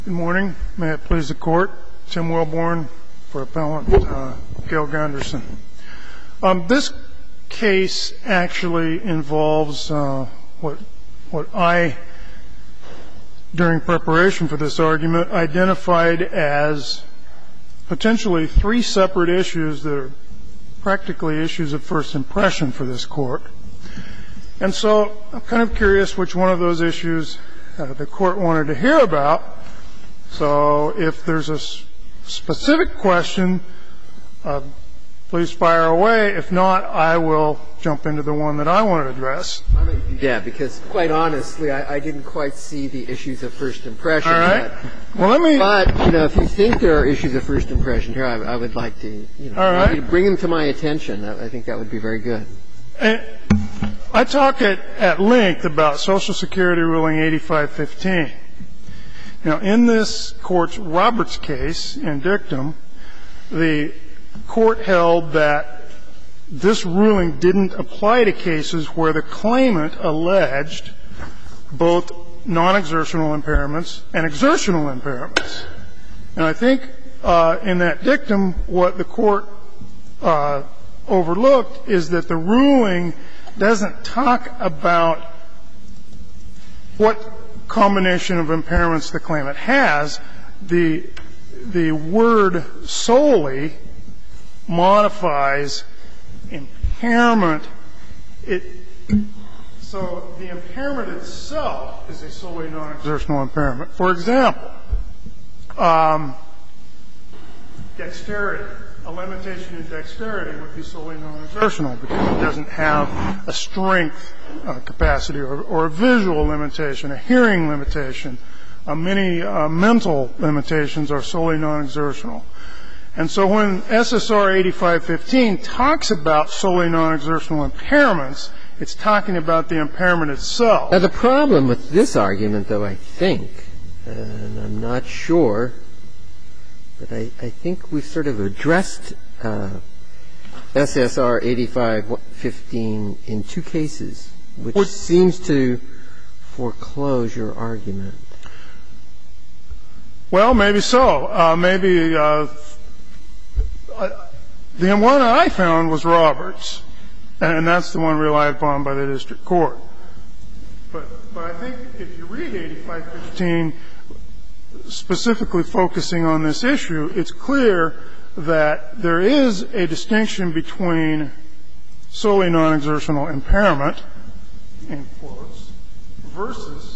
Good morning. May it please the Court. Tim Wilborn for Appellant Gail Gunderson. This case actually involves what I, during preparation for this argument, identified as potentially three separate issues that are practically issues of first impression for this Court. And so I'm kind of curious which one of those issues the Court wanted to hear about. So if there's a specific question, please fire away. If not, I will jump into the one that I want to address. Yeah, because quite honestly, I didn't quite see the issues of first impression. All right. Well, let me. But if you think there are issues of first impression here, I would like to, All right. bring them to my attention. I think that would be very good. I talk at length about Social Security Ruling 8515. Now, in this Court's Roberts case in dictum, the Court held that this ruling didn't apply to cases where the claimant alleged both non-exertional impairments and exertional impairments. And I think in that dictum, what the Court overlooked is that the ruling doesn't talk about what combination of impairments the claimant has. The word solely modifies impairment. So the impairment itself is a solely non-exertional impairment. For example, dexterity. A limitation in dexterity would be solely non-exertional because it doesn't have a strength capacity or a visual limitation, a hearing limitation. Many mental limitations are solely non-exertional. And so when SSR 8515 talks about solely non-exertional impairments, it's talking about the impairment itself. Now, the problem with this argument, though, I think, and I'm not sure, but I think we've sort of addressed SSR 8515 in two cases, which seems to foreclose your argument. Well, maybe so. Maybe the one I found was Roberts, and that's the one relied upon by the district court. But I think if you read 8515, specifically focusing on this issue, it's clear that there is a distinction between solely non-exertional impairment, in quotes, versus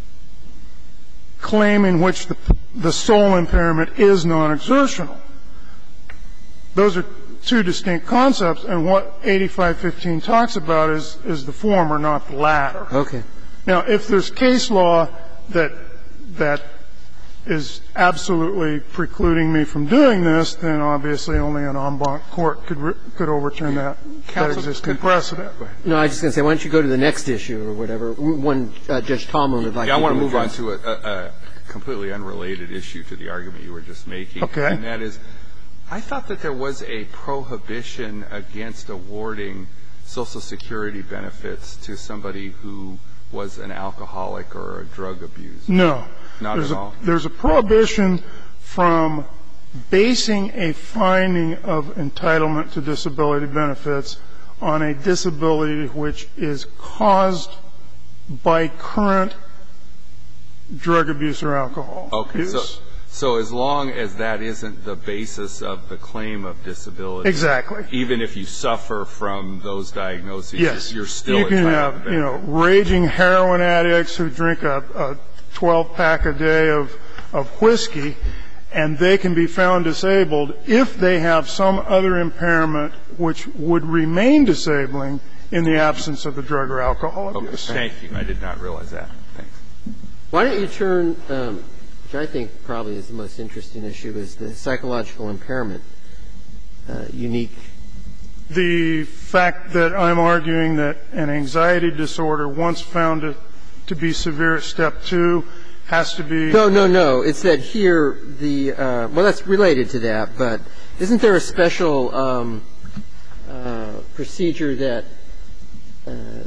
claim in which the sole impairment is non-exertional. Those are two distinct concepts, and what 8515 talks about is the former, not the latter. Okay. Now, if there's case law that is absolutely precluding me from doing this, then obviously only an en banc court could overturn that existing precedent. No, I was just going to say, why don't you go to the next issue or whatever. One, Judge Tallman would like to. I want to move on to a completely unrelated issue to the argument you were just making. Okay. And that is, I thought that there was a prohibition against awarding Social Security benefits to somebody who was an alcoholic or a drug abuser. No. Not at all? There's a prohibition from basing a finding of entitlement to disability benefits on a disability which is caused by current drug abuse or alcohol use. Okay. So as long as that isn't the basis of the claim of disability. Exactly. Even if you suffer from those diagnoses, yes, you're still you can entitled to have, raging heroin addicts who drink a 12-pack a day of whiskey, and they can be found disabled if they have some other impairment which would remain disabling in the absence of the drug or alcohol abuse. Okay. Thank you. I did not realize that. Thanks. Why don't you turn, which I think probably is the most interesting issue, is the psychological impairment unique. The fact that I'm arguing that an anxiety disorder, once found to be severe at step 2, has to be. No. It's that here well, that's related to that, but isn't there a special procedure that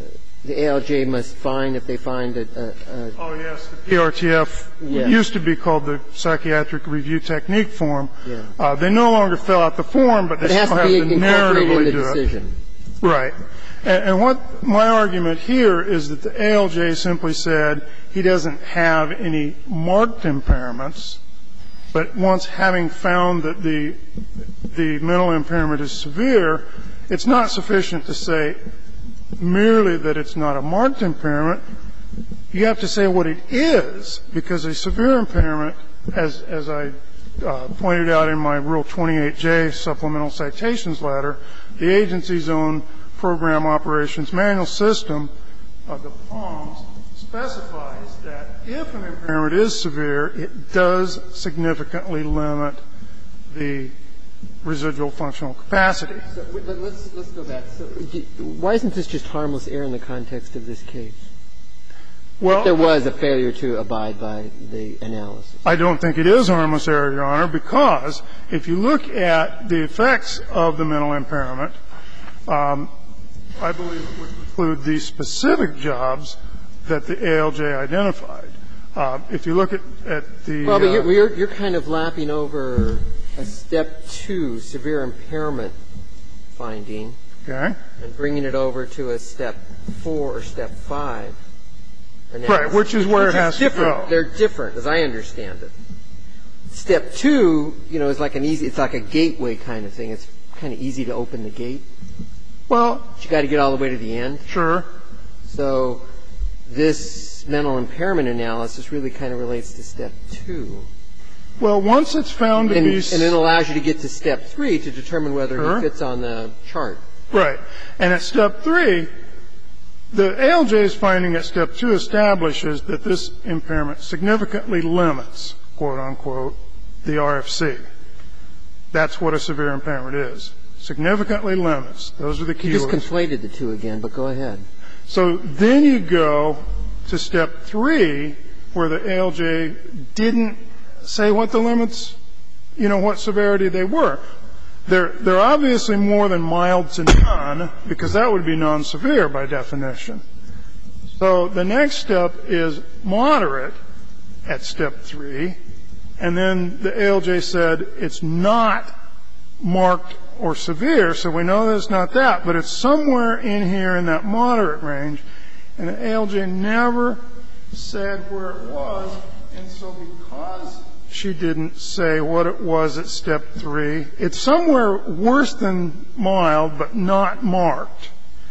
the ALJ must find if they find a Oh, yes. The PRTF used to be called the Psychiatric Review Technique form. Yeah. They no longer fill out the form, but they still have to narratively do it. Decision. Right. And what my argument here is that the ALJ simply said he doesn't have any marked impairments, but once having found that the mental impairment is severe, it's not sufficient to say merely that it's not a marked impairment. You have to say what it is, because a severe impairment, as I pointed out in my Rule 28J supplemental citations letter, the agency's own program operations manual system, the POMS, specifies that if an impairment is severe, it does significantly limit the residual functional capacity. So, but let's go back. So why isn't this just harmless error in the context of this case? Well, if there was a failure to abide by the analysis. I don't think it is harmless error, Your Honor, because if you look at the effects of the mental impairment, I believe it would include the specific jobs that the ALJ identified. If you look at the Well, but you're kind of lapping over a Step 2 severe impairment finding. Okay. And bringing it over to a Step 4 or Step 5 analysis. Right, which is where it has to go. They're different, as I understand it. Step 2, is like it's like a gateway kind of thing. It's kind of easy to open the gate. Well, but you got to get all the way to the end. Sure. So this mental impairment analysis really kind of relates to Step 2. Well, once it's found to be... And it allows you to get to Step 3 to determine whether he fits on the chart. Right. And at Step 3, the ALJ's finding at Step 2 establishes that this impairment significantly limits, quote, unquote, the RFC. That's what a severe impairment is. Significantly limits. Those are the keywords. You just conflated the two again, but go ahead. So then you go to Step 3, where the ALJ didn't say what the limits, what severity they were. They're obviously more than mild to none, because that would be non-severe by definition. So the next step is moderate at Step 3, and then the ALJ said it's not marked or severe, so we know that it's not that, but it's somewhere in here in that moderate range, and the ALJ never said where it was, and so because she didn't say what it was at Step 3, it's somewhere worse than mild, but not marked.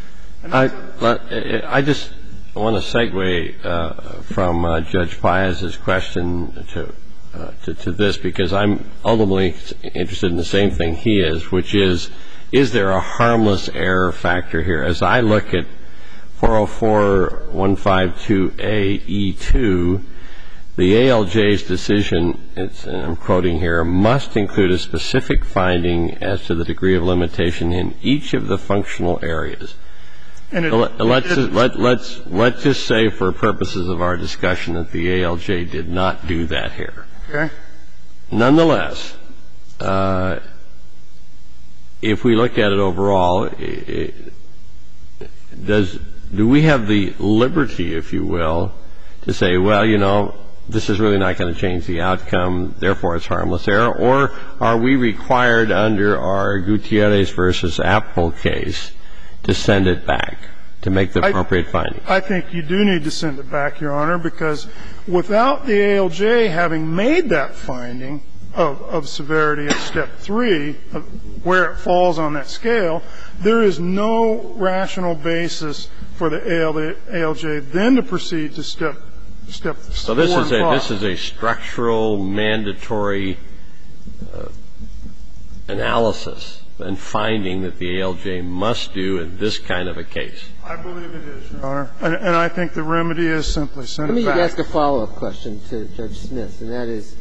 I just want to segue from Judge Piazza's question to this, because I'm ultimately interested in the same thing he is, which is there a harmless error factor here? As I look at 404-152-AE2, the ALJ's decision, and I'm quoting here, must include a specific finding as to the degree of limitation in each of the functional areas. And let's just say, for purposes of our discussion, that the ALJ did not do that here. Okay. Nonetheless, if we look at it overall, do we have the liberty, if you will, to say, well, this is really not going to change the outcome, therefore it's harmless error, or are we required under our Gutierrez versus Apple case to send it back to make the appropriate finding? I think you do need to send it back, Your Honor, because without the ALJ having made that finding of severity at Step 3, where it falls on that scale, there is no rational basis for the ALJ then to proceed to Step 4 and 5. So this is a structural, mandatory analysis and finding that the ALJ must do in this kind of a case. I believe it is, Your Honor. And I think the remedy is simply send it back. Let me ask a follow-up question to Judge Smith, and that is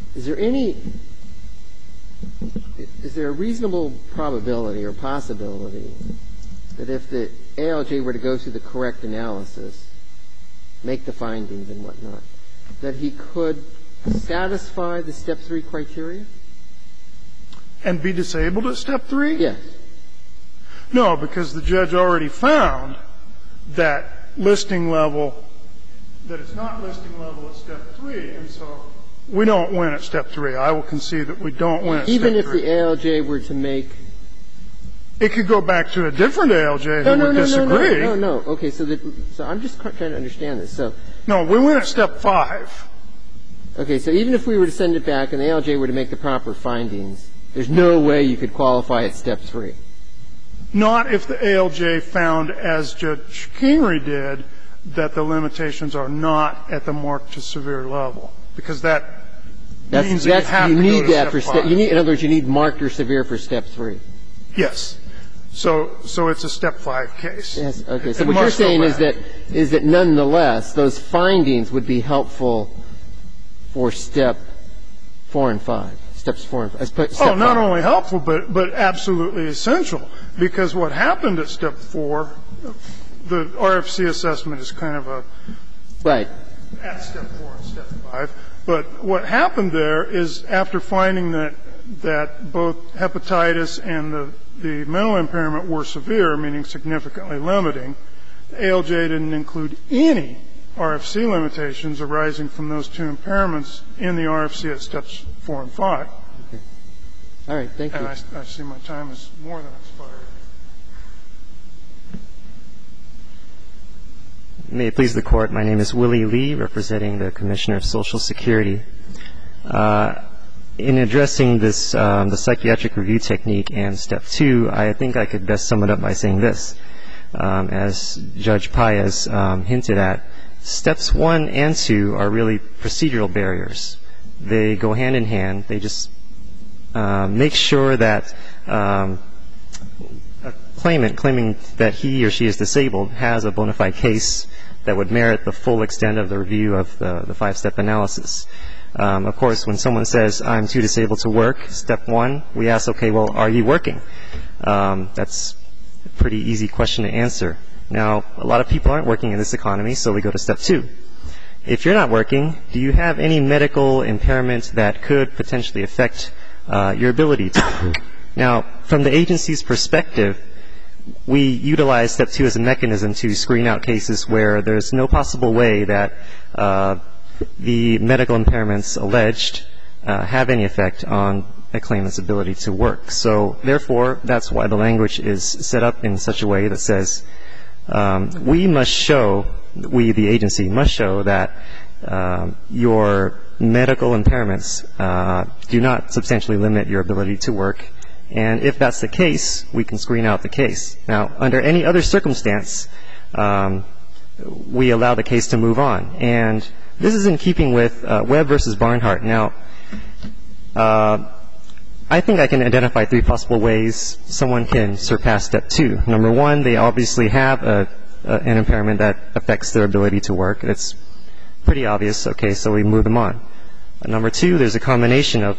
there a reasonable probability or possibility that if the ALJ were to go through the correct analysis, make the findings and whatnot, that he could satisfy the Step 3 criteria? And be disabled at Step 3? Yes. No, because the judge already found that listing level, that it's not listing level at Step 3, and so we don't win at Step 3. I will concede that we don't win at Step 3. Even if the ALJ were to make – It could go back to a different ALJ who would disagree. No. Okay, so I'm just trying to understand this. No, we win at Step 5. Okay, so even if we were to send it back and the ALJ were to make the proper findings, there's no way you could qualify at Step 3. Not if the ALJ found, as Judge Kingery did, that the limitations are not at the marked to severe level, because that means that you have to go to Step 5. In other words, you need marked or severe for Step 3. Yes. So it's a Step 5 case. Yes. Okay. So what you're saying is that nonetheless those findings would be helpful for Step 4 and 5. Steps 4 and 5. Oh, not only helpful, but absolutely essential, because what happened at Step 4, the RFC assessment is kind of a right at Step 4 and Step 5. But what happened there is, after finding that both hepatitis and the mental impairment were severe, meaning significantly limiting, the ALJ didn't include any RFC limitations arising from those two impairments in the RFC at Steps 4 and 5. Okay. All right. Thank you. And I see my time is more than expired. May it please the Court. My name is Willie Lee, representing the Commissioner of Social Security. In addressing this, the psychiatric review technique and Step 2, I think I could best sum it up by saying this. As Judge Paez hinted at, Steps 1 and 2 are really procedural barriers. They go hand in hand. They just make sure that a claimant claiming that he or she is disabled has a bona fide case that would merit the full extent of the review of the five-step analysis. Of course, when someone says, I'm too disabled to work, Step 1, we ask, okay, well, are you working? That's a pretty easy question to answer. Now, a lot of people aren't working in this economy, so we go to Step 2. If you're not working, do you have any medical impairment that could potentially affect your ability to work? Now, from the agency's perspective, we utilize Step 2 as a mechanism to screen out cases where there's no possible way that the medical impairments alleged have any effect on a claimant's ability to work. So, therefore, that's why the language is set up in such a way that says we must show, we, the agency, must show that your medical impairments do not substantially limit your ability to work. And if that's the case, we can screen out the case. Now, under any other circumstance, we allow the case to move on. And this is in keeping with Webb versus Barnhart. Now, I think I can identify three possible ways someone can surpass Step 2. Number one, they obviously have an impairment that affects their ability to work. It's pretty obvious. Okay, so we move them on. Number two, there's a combination of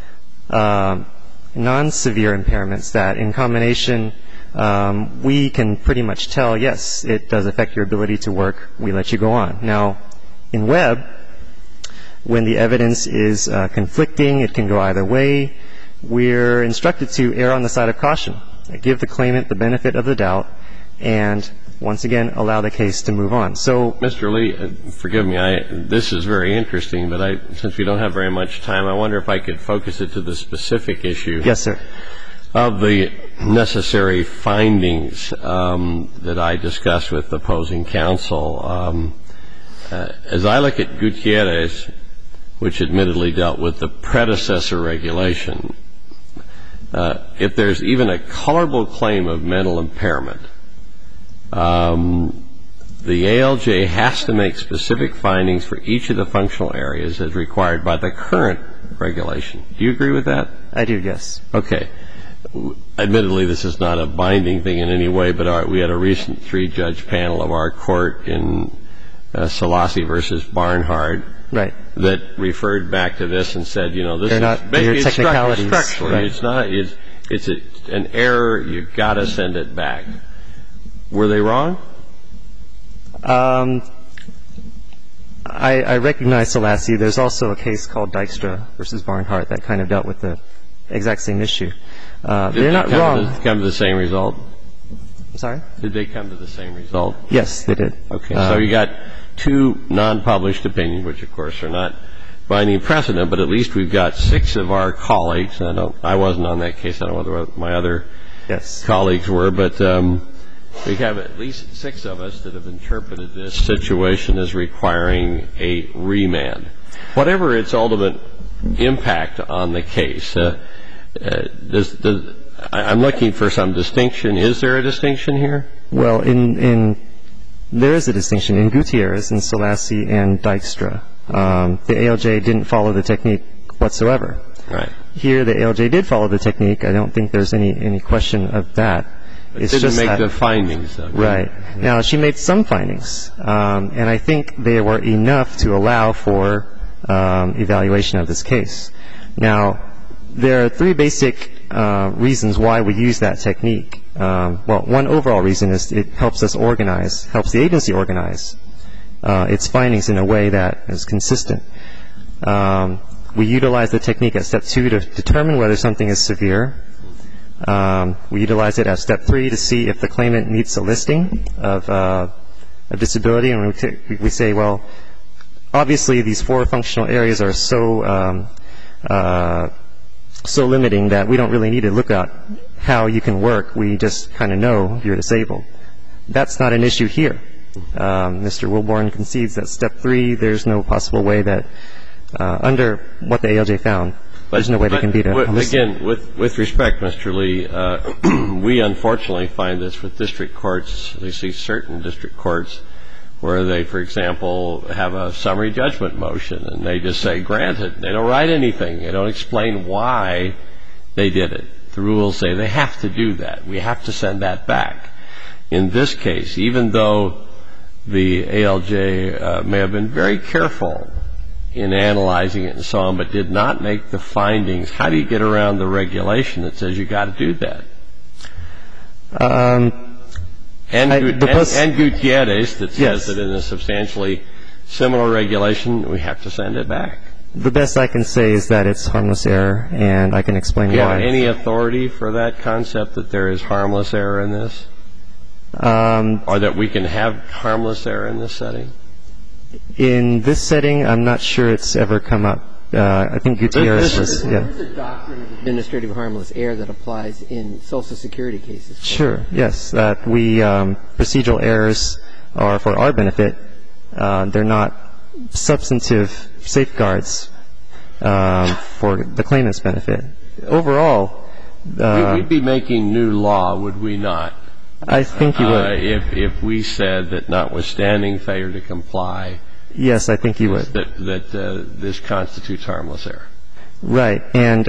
non-severe impairments that in combination we can pretty much tell, yes, it does affect your ability to work. We let you go on. Now, in Webb, when the evidence is conflicting, it can go either way. We're instructed to err on the side of caution, give the claimant the benefit of the doubt, and once again allow the case to move on. So, Mr. Lee, forgive me, this is very interesting, but since we don't have very much time, I wonder if I could focus it to the specific issue. Yes, sir. Of the necessary findings that I discussed with the opposing counsel. As I look at Gutierrez, which admittedly dealt with the predecessor regulation, if there's even a colorable claim of mental impairment, the ALJ has to make specific findings for each of the functional areas as required by the current regulation. Do you agree with that? I do, yes. Okay. Admittedly, this is not a binding thing in any way, but we had a recent three-judge panel of our court in Selassie versus Barnhart that referred back to this and said, you know, this is basically structural. Right. It's not. It's an error. You've got to send it back. Were they wrong? I recognize Selassie. There's also a case called Dykstra versus Barnhart that kind of dealt with the exact same issue. They're not wrong. Did it come to the same result? I'm sorry? Did they come to the same result? Yes, they did. Okay. So you got two non-published opinions, which, of course, are not binding precedent, but at least we've got 6 of our colleagues. I wasn't on that case. I don't know whether my other colleagues were, but we have at least 6 of us that have interpreted this situation as requiring a remand. Whatever its ultimate impact on the case, I'm looking for some distinction. Is there a distinction here? Well, there is a distinction. In Gutierrez and Selassie and Dykstra, the ALJ didn't follow the technique whatsoever. Right. Here, the ALJ did follow the technique. I don't think there's any question of that. It didn't make the findings, though. Right. Now, she made some findings, and I think they were enough to allow for evaluation of this case. Now, there are 3 basic reasons why we use that technique. Well, one overall reason is it helps us organize, helps the agency organize its findings in a way that is consistent. We utilize the technique at Step 2 to determine whether something is severe. We utilize it at Step 3 to see if the claimant meets a listing of disability. And we say, well, obviously these 4 functional areas are so limiting that we don't really need to look at how you can work. We just kind of know you're disabled. That's not an issue here. Mr. Wilborn concedes that Step 3, there's no possible way that, under what the ALJ found, there's no way they can beat a listing. Again, with respect, Mr. Lee, we unfortunately find this with district courts, at least certain district courts, where they, for example, have a summary judgment motion, and they just say, granted. They don't write anything. They don't explain why they did it. The rules say they have to do that. We have to send that back. In this case, even though the ALJ may have been very careful in analyzing it and so on, but did not make the findings, how do you get around the regulation that says you've got to do that? And Gutierrez that says that in a substantially similar regulation, we have to send it back. The best I can say is that it's harmless error, and I can explain why. Do you have any authority for that concept that there is harmless error in this? Or that we can have harmless error in this setting? In this setting, I'm not sure it's ever come up. I think Gutierrez was, yeah. There's a doctrine of administrative harmless error that applies in Social Security cases. Sure, yes. That procedural errors are for our benefit. They're not substantive safeguards for the claimant's benefit. Overall, we'd be making new law, would we not? I think you would. If we said that notwithstanding failure to comply, yes, I think you would. That this constitutes harmless error. Right. And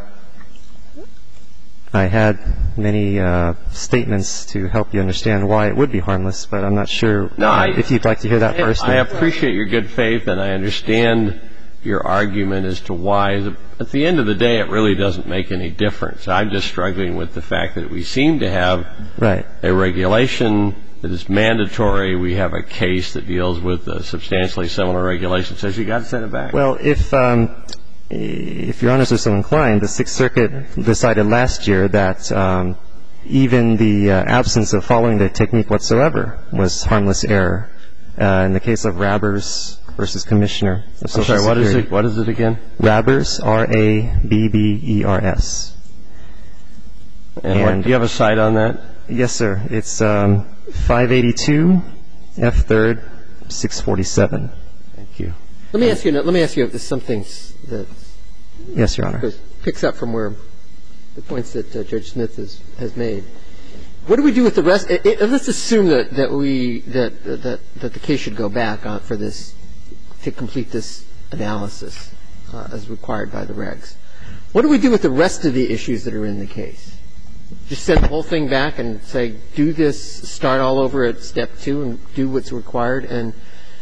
I had many statements to help you understand why it would be harmless, but I'm not sure if you'd like to hear that first. I appreciate your good faith, and I understand your argument as to why. At the end of the day, it really doesn't make any difference. I'm just struggling with the fact that we seem to have a regulation that is mandatory. We have a case that deals with a substantially similar regulation. It says you've got to send it back. Well, if Your Honors are so inclined, the Sixth Circuit decided last year that even the absence of following the technique whatsoever was harmless error. In the case of Rabbers versus Commissioner of Social Security. What is it again? Rabbers, R-A-B-B-E-R-S. And do you have a cite on that? Yes, sir. It's 582 F. 3rd 647. Thank you. Let me ask you something that yes, Your Honor. Picks up from where the points that Judge Smith has made. What do we do with the rest? Let's assume that the case should go back for this to complete this analysis as required by the regs. What do we do with the rest of the issues that are in the case? Just send the whole thing back and say, do this, start all over at Step 2 and do what's required? And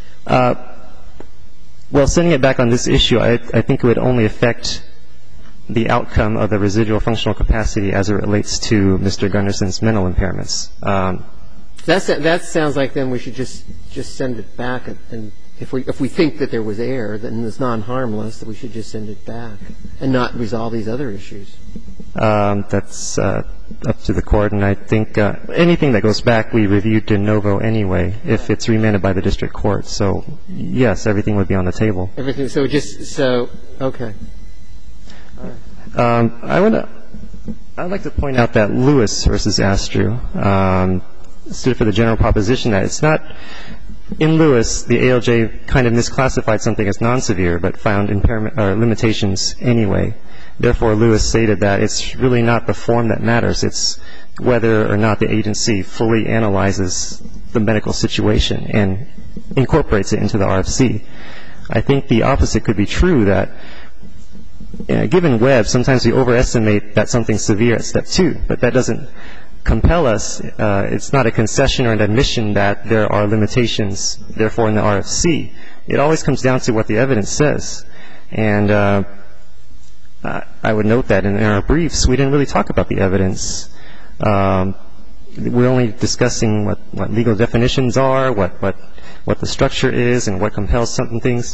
well, sending it back on this issue, I think it would only affect the outcome of the residual functional capacity as it relates to Mr. Gunderson's mental impairments. That sounds like then we should just send it back, and if we think that there was error, then it's non-harmless, that we should just send it back and not resolve these other issues. That's up to the court, and I think anything that goes back we reviewed de novo anyway if it's remanded by the district court. So, yes, everything would be on the table. Everything. Okay. All right. I'd like to point out that Lewis versus Astrew stood for the general proposition that it's not in Lewis, the ALJ kind of misclassified something as non-severe but found impairment or limitations anyway. Therefore, Lewis stated that it's really not the form that matters. It's whether or not the agency fully analyzes the medical situation and incorporates it into the RFC. I think the opposite could be true, that given Webb, sometimes we overestimate that something's severe at step 2, but that doesn't compel us. It's not a concession or an admission that there are limitations, therefore, in the RFC. It always comes down to what the evidence says. And I would note that in our briefs, we didn't really talk about the evidence. We're only discussing what legal definitions are, what the structure is, and what compels certain things.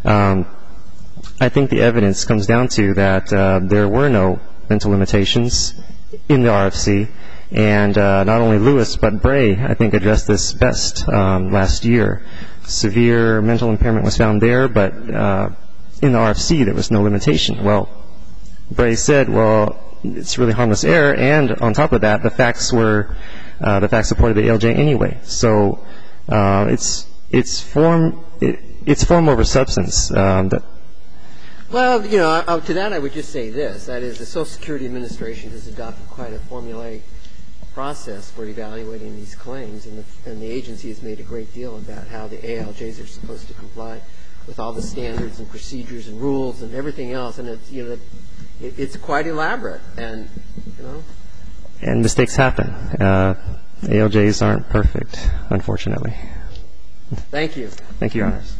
I think the evidence comes down to that there were no mental limitations in the RFC, and not only Lewis but Bray, I think, addressed this best last year. Severe mental impairment was found there, but in the RFC there was no limitation. Well, Bray said, well, it's really harmless error, and on top of that, the facts supported the ALJ anyway. So it's form over substance. Well, you know, to that I would just say this. That is, the Social Security Administration has adopted quite a formulaic process for evaluating these claims, and the agency has made a great deal about how the ALJs are supposed to comply with all the standards and procedures and rules and everything else. And it's, you know, it's quite elaborate, and, you know. And mistakes happen. ALJs aren't perfect, unfortunately. Thank you. Thank you, Your Honors.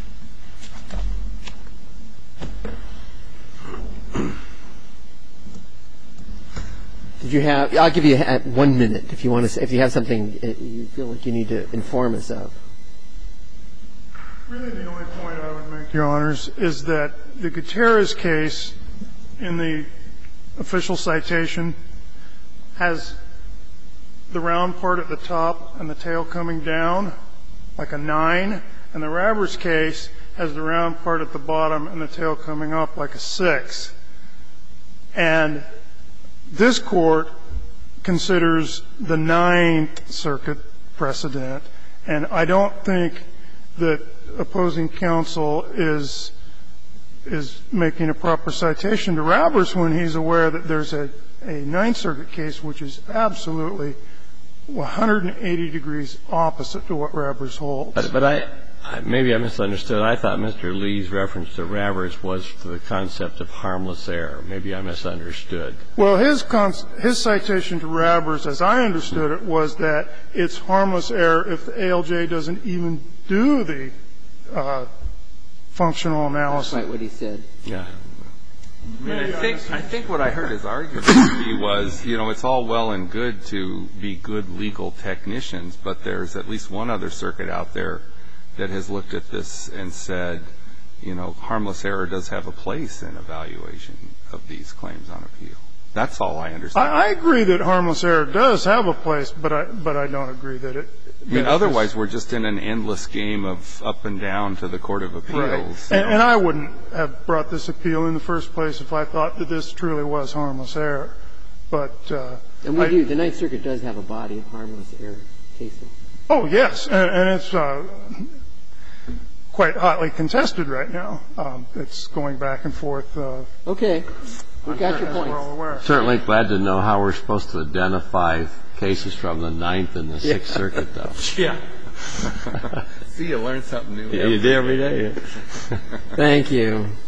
Did you have? I'll give you 1 minute if you want to say, if you have something you feel like you need to inform us of. Really, the only point I would make, Your Honors, is that the Gutierrez case in the official citation has the round part at the top and the tail coming down like a 9, and the Rabbers case has the round part at the bottom and the tail coming up like a 6. And this Court considers the Ninth Circuit precedent, and I don't think that opposing counsel is making a proper citation to Rabbers when he's aware that there's a Ninth Circuit case which is absolutely 180 degrees opposite to what Rabbers holds. But maybe I misunderstood. I thought Mr. Lee's reference to Rabbers was to the concept of harmless error. Maybe I misunderstood. Well, his citation to Rabbers, as I understood it, was that it's harmless error if the ALJ doesn't even do the functional analysis. That's right, what he said. Yeah. I mean, I think what I heard his argument was, you know, it's all well and good to be good legal technicians, but there's at least one other circuit out there that has looked at this and said, you know, harmless error does have a place in evaluation of these claims on appeal. That's all I understand. I agree that harmless error does have a place, but I don't agree that it. I mean, otherwise we're just in an endless game of up and down to the Court of Appeals. Right. And I wouldn't have brought this appeal in the first place if I thought that this truly was harmless error. But and we do. The Ninth Circuit does have a body of harmless error cases. Oh, yes. And it's quite hotly contested right now. It's going back and forth. Okay. We got your point. We're all aware. Certainly glad to know how we're supposed to identify cases from the Ninth and the Sixth Circuit, though. Yeah. See, you learn something new. You do every day. Thank you.